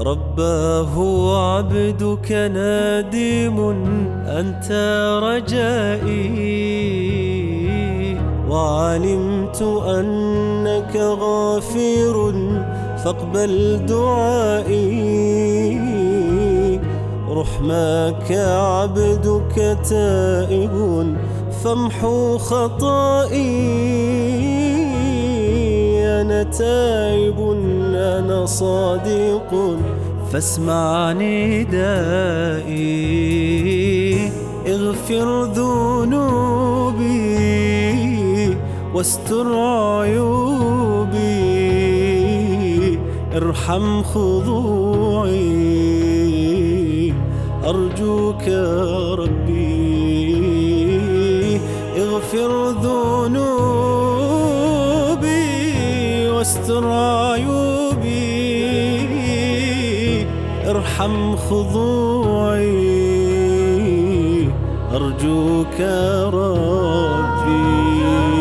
رباه عبدك نادم أنت رجائي، وعلمت أنك غافر فاقبل دعائي. رحماك عبدك تائب فامحو خطائي. أنا تائب أنا صادق فاسمع ندائي. اغفر ذنوبي واستر عيوبي، ارحم خضوعي أرجوك ربي. اغفر ذنوبي واستر عيوبي، ارحم خضوعي أرجوك ربي.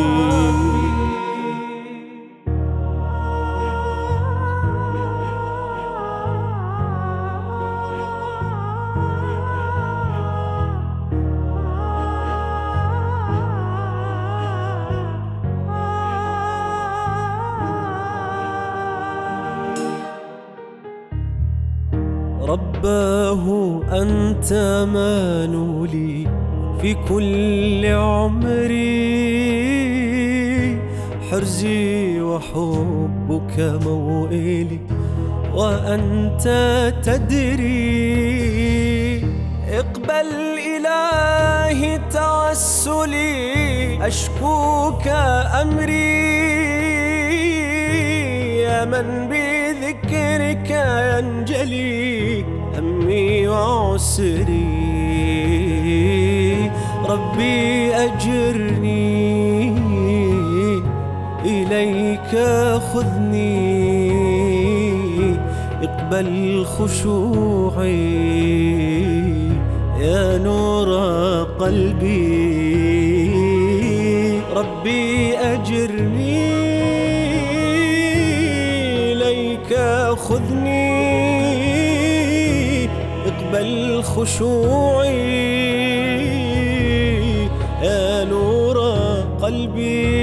رباه أنت مانولي في كل عمري، حرزي وحبك موئلي وأنت تدري. اقبل إلهي توسلي أشكوك أمري، يا من بذكرك ينجلي همي وعسري. ربي أجرني إليك خذني، اقبل خشوعي يا نور قلبي. ربي أجرني إليك خذني، اقبل خشوعي يا نور قلبي.